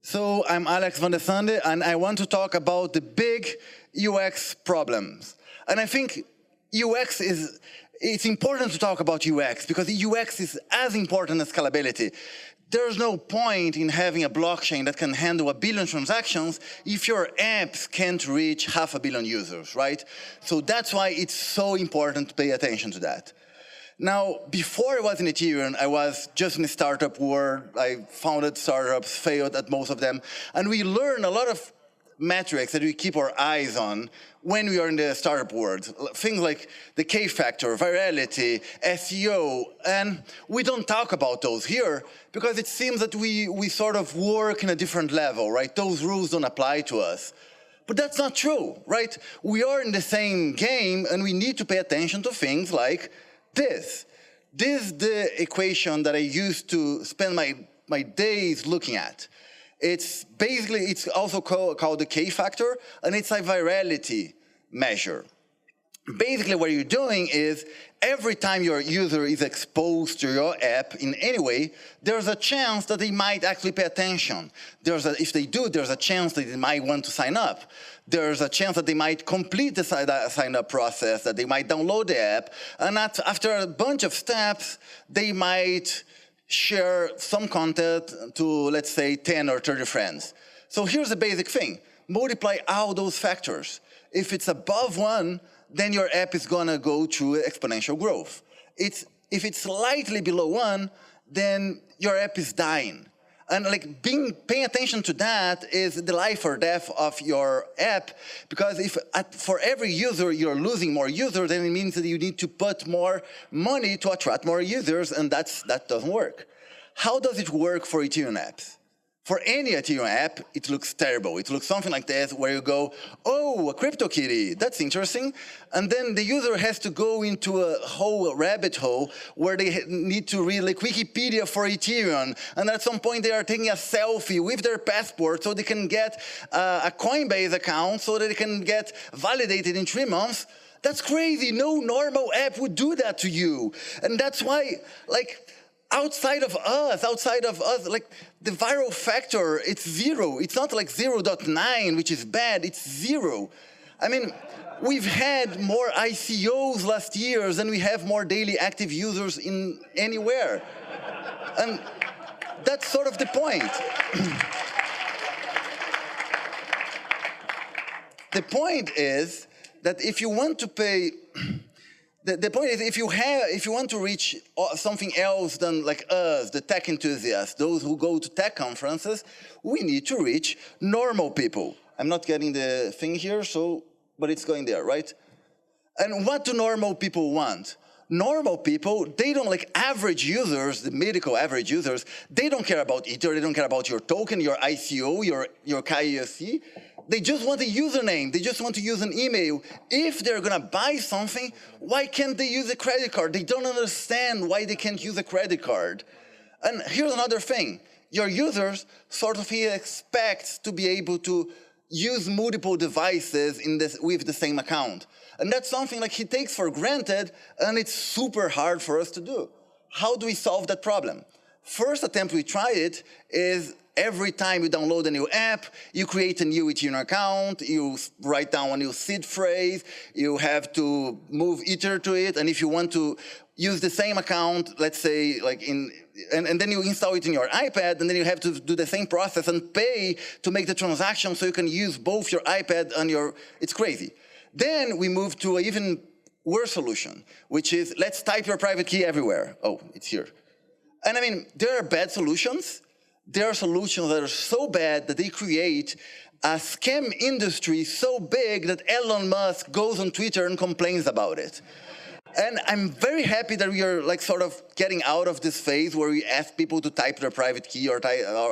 So I'm Alex van der Sande, and I want to talk about the big UX problems. And I think it's important to talk about UX because UX is as important as scalability. There's no point in having a blockchain that can handle 1 billion transactions if your apps can't reach 500 million users, right? So that's why it's so important to pay attention to that. Now, before I was in Ethereum, I was just in the startup world. I founded startups, failed at most of them. And we learn a lot of metrics that we keep our eyes on when we are in the startup world. Things like the K factor, virality, SEO. And we don't talk about those here because it seems that we sort of work in a different level, right? Those rules don't apply to us. But that's not true, right? We are in the same game and we need to pay attention to things like this is the equation that I used to spend my days looking at. It's also called the K factor, and it's a virality measure. Basically, what you're doing is every time your user is exposed to your app in any way, there's a chance that they might actually pay attention. If they do, there's a chance that they might want to sign up. There's a chance that they might complete the sign-up process, that they might download the app, and after a bunch of steps, they might share some content to, let's say, 10 or 30 friends. So here's the basic thing. Multiply all those factors. If it's above 1, then your app is going to go through exponential growth. If it's slightly below 1, then your app is dying. And paying attention to that is the life or death of your app, because if for every user you're losing more users, then it means that you need to put more money to attract more users, and that doesn't work. How does it work for Ethereum apps? For any Ethereum app, it looks terrible. It looks something like this, where you go, oh, a CryptoKitty, that's interesting. And then the user has to go into a whole rabbit hole where they need to read like Wikipedia for Ethereum. And at some point, they are taking a selfie with their passport so they can get a Coinbase account so that they can get validated in 3 months. That's crazy. No normal app would do that to you. And that's why, outside of us, the viral factor, it's 0. It's not like 0.9, which is bad, it's 0. I mean, we've had more ICOs last year than we have more daily active users in anywhere. And that's sort of the point. The point is that if you want to pay, the point is, if you want to reach something else than like us, the tech enthusiasts, those who go to tech conferences, we need to reach normal people. I'm not getting the thing here, but it's going there, right? And what do normal people want? Normal people, they don't like average users, the medical average users, they don't care about Ether, they don't care about your token, your ICO, your KYC. They just want a username. They just want to use an email. If they're going to buy something, why can't they use a credit card? They don't understand why they can't use a credit card. And here's another thing. Your users sort of expect to be able to use multiple devices with the same account. And that's something like he takes for granted, and it's super hard for us to do. How do we solve that problem? First attempt we tried it is every time you download a new app, you create a new Ethereum account, you write down a new seed phrase, you have to move Ether to it, and if you want to use the same account, let's say, and then you install it in your iPad, and then you have to do the same process and pay to make the transaction so you can use both your iPad and it's crazy. Then we move to an even worse solution, which is let's type your private key everywhere. Oh, it's here. And I mean, there are bad solutions. There are solutions that are so bad that they create a scam industry so big that Elon Musk goes on Twitter and complains about it. And I'm very happy that we are sort of getting out of this phase where we ask people to type their private key or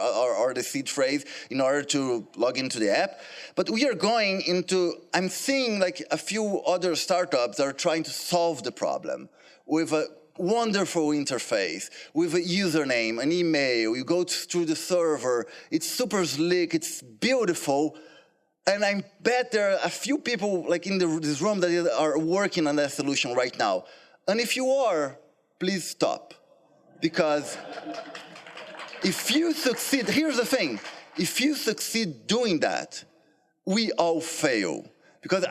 the seed phrase in order to log into the app. But we are going into, I'm seeing a few other startups that are trying to solve the problem with a wonderful interface, with a username, an email, you go through the server, it's super slick, it's beautiful. And I bet there are a few people in this room that are working on that solution right now. And if you are, please stop. Because if you succeed, here's the thing. if you succeed doing that, we all fail. Because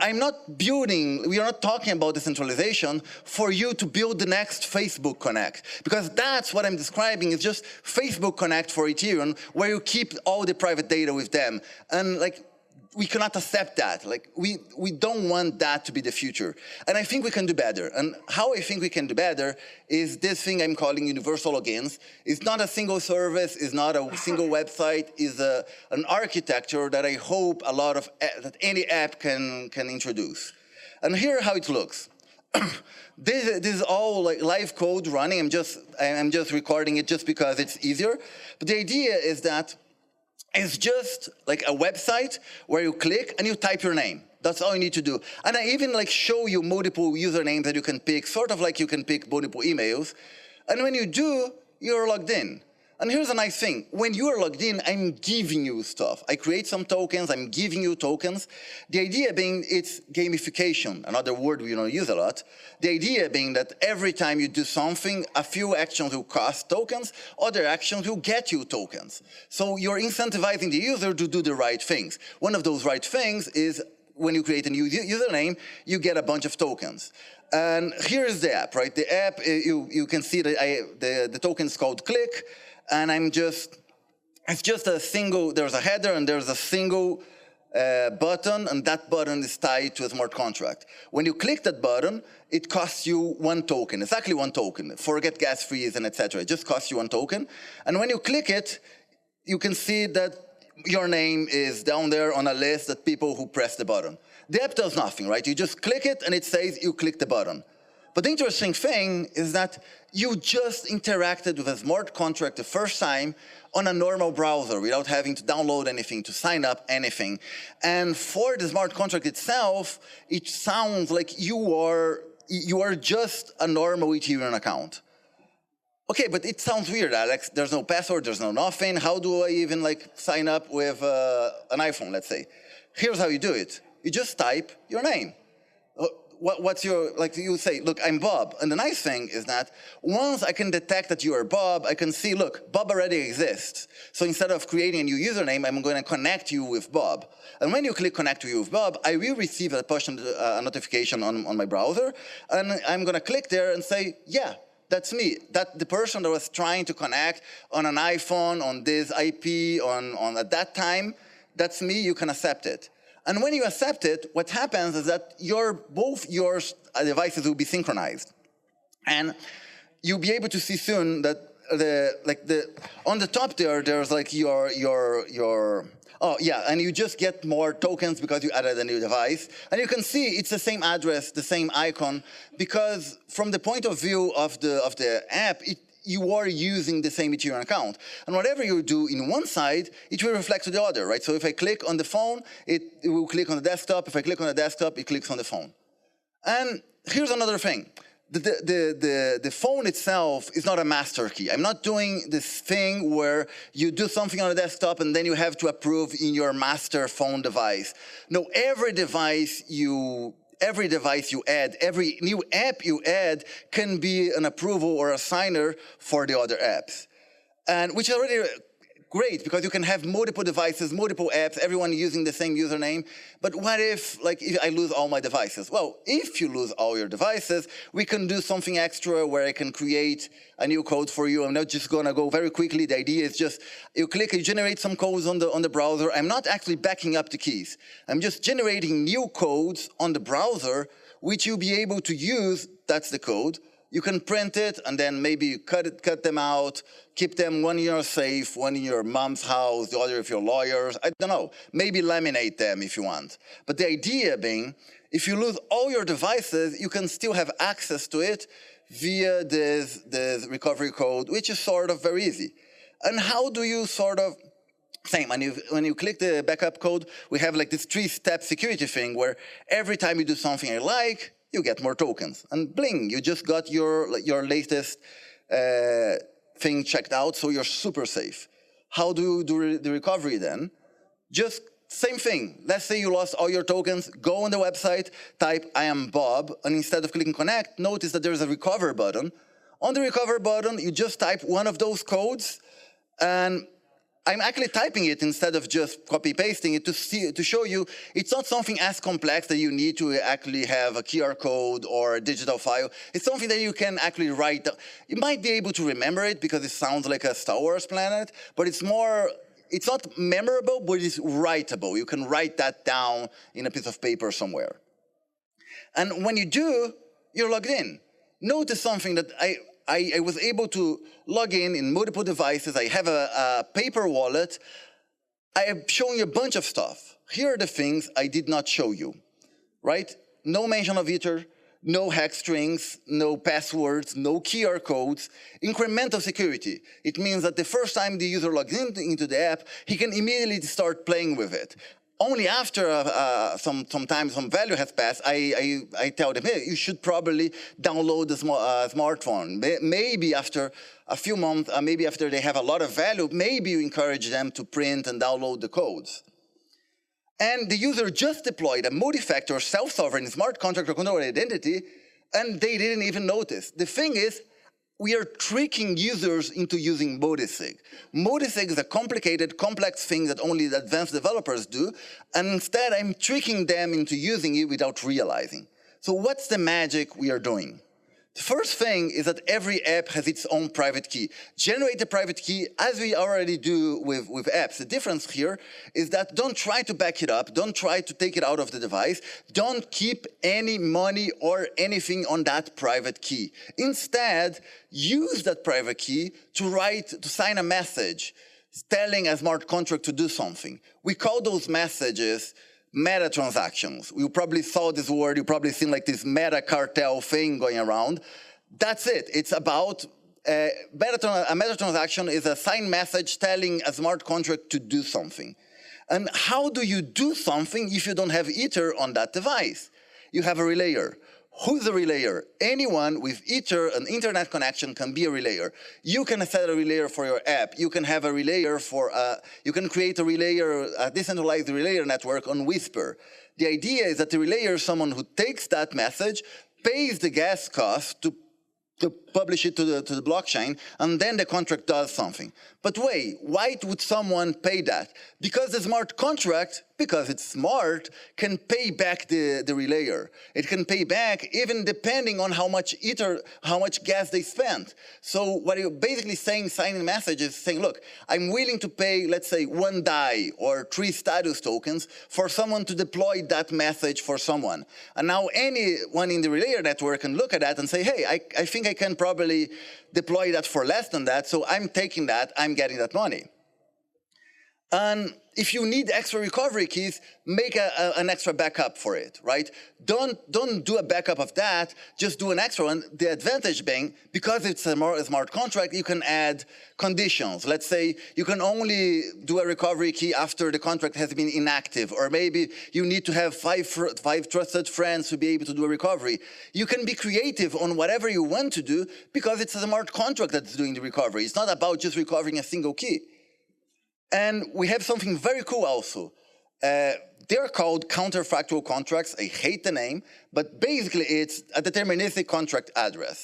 we are not talking about decentralization for you to build the next Facebook Connect. Because that's what I'm describing, is just Facebook Connect for Ethereum, where you keep all the private data with them. And like, we cannot accept that. Like, we don't want that to be the future. And I think we can do better. And how I think we can do better is this thing I'm calling universal logins. It's not a single service, it's not a single website, it's an architecture that I hope that any app can introduce. And here how it looks. This is all like live code running. I'm just recording it just because it's easier. But the idea is that it's just like a website where you click and you type your name. That's all you need to do. And I even like show you multiple usernames that you can pick, sort of like you can pick multiple emails. And when you do, you're logged in. And here's a nice thing. When you are logged in, I'm giving you stuff. I create some tokens, I'm giving you tokens. The idea being it's gamification, another word we don't use a lot. The idea being that every time you do something, a few actions will cost tokens, other actions will get you tokens. So you're incentivizing the user to do the right things. One of those right things is when you create a new username, you get a bunch of tokens. And here is the app, right? The app, you can see that the token is called Click. And it's just a single, there's a header and there's a single button, and that button is tied to a smart contract. When you click that button, it costs you 1 token, exactly 1 token. Forget gas fees and etc. It just costs you 1 token. And when you click it, you can see that your name is down there on a list of people who press the button. The app does nothing, right? You just click it and it says you click the button. But the interesting thing is that you just interacted with a smart contract the first time on a normal browser without having to download anything, to sign up anything. And for the smart contract itself, it sounds like you are just a normal Ethereum account. Okay, but it sounds weird, Alex. There's no password, there's no nothing. How do I even like sign up with an iPhone, let's say? Here's how you do it. You just type your name. What's your, like you say, look, I'm Bob. And the nice thing is that once I can detect that you are Bob, I can see, look, Bob already exists. So instead of creating a new username, I'm going to connect you with Bob. And when you click connect to you with Bob, I will receive a push notification on my browser. And I'm going to click there and say, yeah, that's me. That the person that was trying to connect on an iPhone, on this IP, on at that time, that's me, you can accept it. And when you accept it, what happens is that both your devices will be synchronized. And you'll be able to see soon that on the top there's like and you just get more tokens because you added a new device. And you can see it's the same address, the same icon, because from the point of view of the app, you are using the same Ethereum account. And whatever you do in one side, it will reflect to the other, right? So if I click on the phone, it will click on the desktop. If I click on the desktop, it clicks on the phone. And here's another thing. The phone itself is not a master key. I'm not doing this thing where you do something on the desktop and then you have to approve in your master phone device. No, every device you add, every new app you add can be an approval or a signer for the other apps. And which is already great because you can have multiple devices, multiple apps, everyone using the same username. But what if I lose all my devices? Well, if you lose all your devices, we can do something extra where I can create a new code for you. I'm not just gonna go very quickly. The idea is just, you generate some codes on the browser. I'm not actually backing up the keys. I'm just generating new codes on the browser, which you'll be able to use. That's the code. You can print it and then maybe cut them out, keep them, one in your safe, one in your mom's house, the other if you're lawyers, I don't know. Maybe laminate them if you want. But the idea being, if you lose all your devices, you can still have access to it via this recovery code, which is sort of very easy. And how do you sort of, same, when you click the backup code, we have like this 3-step security thing where every time you do something I like, you get more tokens. And bling, you just got your latest thing checked out, so you're super safe. How do you do the recovery then? Just same thing. Let's say you lost all your tokens, go on the website, type I am Bob, and instead of clicking connect, notice that there's a recover button. On the recover button, you just type one of those codes, and I'm actually typing it instead of just copy-pasting it to show you it's not something as complex that you need to actually have a QR code or a digital file. It's something that you can actually write. You might be able to remember it because it sounds like a Star Wars planet, but it's not memorable, but it's writable. You can write that down in a piece of paper somewhere. And when you do, you're logged in. Notice something that I was able to log in multiple devices. I have a paper wallet. I am showing you a bunch of stuff. Here are the things I did not show you, right? No mention of Ether, no hex strings, no passwords, no QR codes, incremental security. It means that the first time the user logs into the app, he can immediately start playing with it. Only after some value has passed, I tell them, hey, you should probably download the smartphone. Maybe after a few months, maybe after they have a lot of value, maybe you encourage them to print and download the codes. And the user just deployed a multi-factor self-sovereign smart contract or controller identity, and they didn't even notice. The thing is, we are tricking users into using multisig. Multisig is a complicated, complex thing that only the advanced developers do, and instead I'm tricking them into using it without realizing. So what's the magic we are doing? The first thing is that every app has its own private key. Generate a private key as we already do with apps. The difference here is that don't try to back it up. Don't try to take it out of the device. Don't keep any money or anything on that private key. Instead, use that private key to sign a message telling a smart contract to do something. We call those messages meta transactions. You probably saw this word, you probably seen like this meta cartel thing going around. That's it. It's about a meta transaction is a signed message telling a smart contract to do something. And how do you do something if you don't have Ether on that device? You have a relayer. Who's a relayer? Anyone with Ether, an internet connection, can be a relayer. You can set a relayer for your app. You can have a relayer you can create a decentralized relayer network on Whisper. The idea is that the relayer is someone who takes that message, pays the gas cost to publish it to the blockchain, and then the contract does something. But wait, why would someone pay that? Because the smart contract, because it's smart, can pay back the relayer. It can pay back even depending on how much gas they spent. So what you're basically saying, signing message is saying, look, I'm willing to pay, let's say, 1 DAI or 3 status tokens for someone to deploy that message for someone. And now anyone in the relayer network can look at that and say, hey, I think I can probably deploy that for less than that, so I'm taking that, I'm getting that money. And if you need extra recovery keys, make an extra backup for it, right? Don't do a backup of that, just do an extra one. The advantage being, because it's a smart contract, you can add conditions. Let's say you can only do a recovery key after the contract has been inactive, or maybe you need to have five trusted friends to be able to do a recovery. You can be creative on whatever you want to do because it's a smart contract that's doing the recovery. It's not about just recovering a single key. And we have something very cool also. They're called counterfactual contracts. I hate the name, but basically it's a deterministic contract address,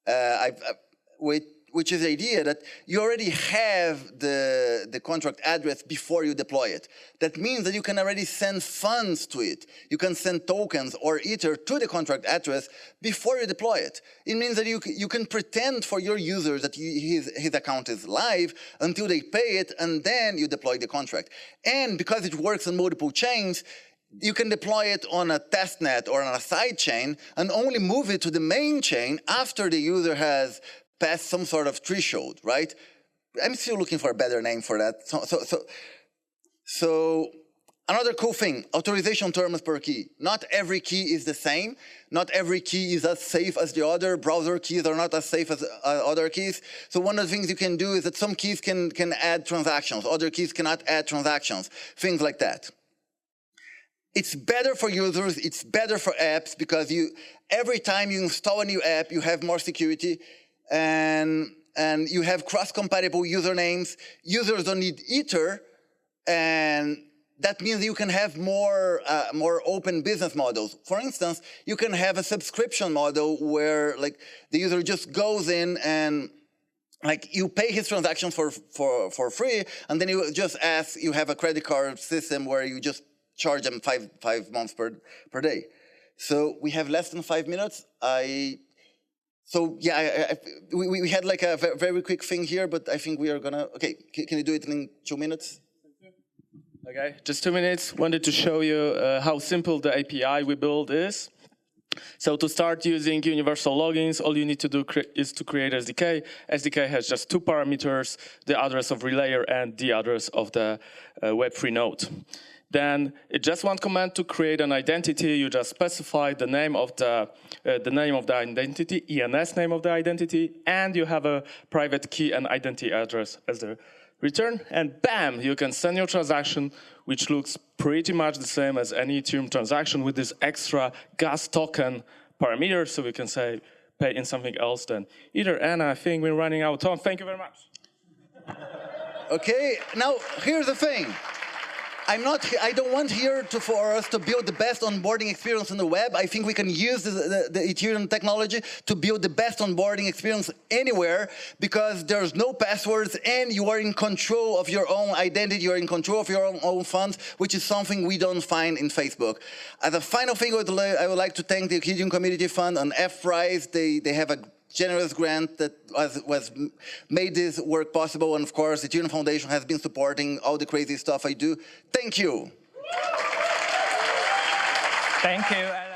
which is the idea that you already have the contract address before you deploy it. That means that you can already send funds to it. You can send tokens or Ether to the contract address before you deploy it. It means that you can pretend for your users that his account is live until they pay it, and then you deploy the contract. And because it works on multiple chains, you can deploy it on a testnet or on a side chain and only move it to the main chain after the user has past some sort of threshold, right? I'm still looking for a better name for that. So another cool thing, authorization terms per key. Not every key is the same. Not every key is as safe as the other. Browser keys are not as safe as other keys. So one of the things you can do is that some keys can add transactions. Other keys cannot add transactions. Things like that. It's better for users. It's better for apps because every time you install a new app, you have more security. And you have cross-compatible usernames. Users don't need Ether, and that means you can have more open business models. For instance, you can have a subscription model where like the user just goes in and like you pay his transaction for free, and then you just ask, you have a credit card system where you just charge them five months per day. So we have less than 5 minutes. We had like a very quick thing here, but I think we are gonna, okay, can you do it in 2 minutes? Okay, just 2 minutes. Wanted to show you how simple the API we build is. So to start using universal logins, all you need to do is to create SDK. SDK has just 2 parameters, the address of relayer and the address of the Web3 node. Then it's just one command to create an identity. You just specify the name of the identity, ENS name of the identity, and you have a private key and identity address as the return. And bam, you can send your transaction, which looks pretty much the same as any Ethereum transaction with this extra gas token parameter. So we can say pay in something else than Ether. And I think we're running out of time. Thank you very much. Okay, now here's the thing. I don't want here for us to build the best onboarding experience on the web. I think we can use the Ethereum technology to build the best onboarding experience anywhere, because there's no passwords and you are in control of your own identity, you are in control of your own funds, which is something we don't find in Facebook. As a final thing, I would like to thank the Ethereum Community Fund and F-Prize. They have a generous grant that was made this work possible, and of course the Ethereum Foundation has been supporting all the crazy stuff I do. Thank you. Thank you.